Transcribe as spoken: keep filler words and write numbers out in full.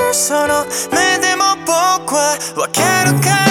るその目でも僕はわかるか